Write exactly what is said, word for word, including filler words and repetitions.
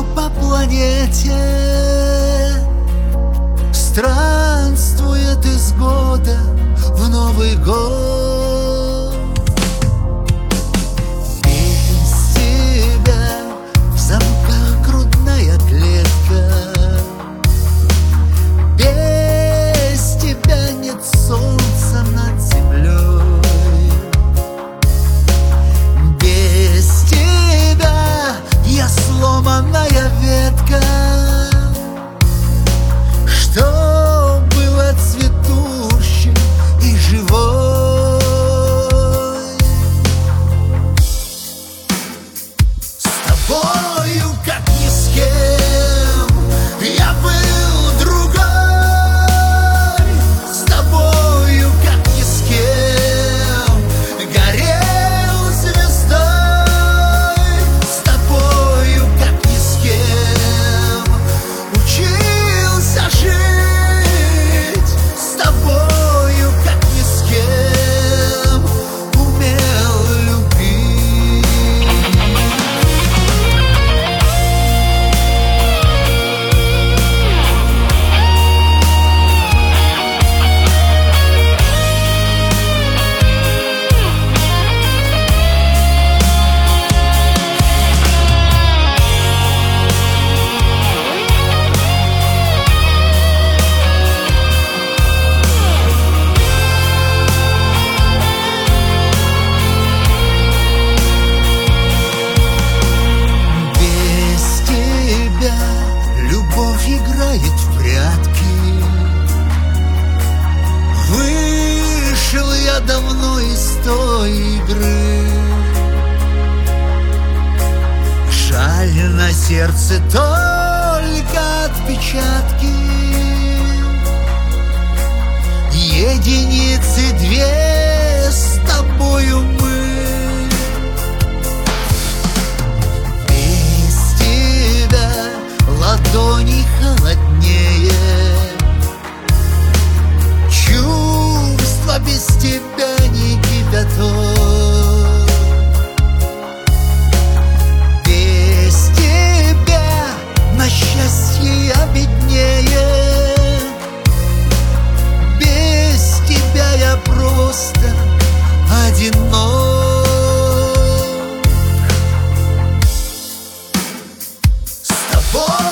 брожу по планете, странствует из года в Новый год. Без тебя в замках грудная клетка, без тебя нет солнца над землей, без тебя я сломанная ветка, что было цветущей и живой. С тобою, как ни с кем, я был другой. С тобою, как ни с кем, горел звездой. С тобою, как ни с кем, учился жить. С тобою, как ни с кем, умел любить. Без тебя любовь играет в прятки. Вышел я давно из той игры. Жаль, на сердце только отпечатки. Единицы две с тобою мы. Без тебя ладони холоднее, чувства без тебя не кипяток. Без тебя на счастье я беднее, без тебя я просто одинок. С тобой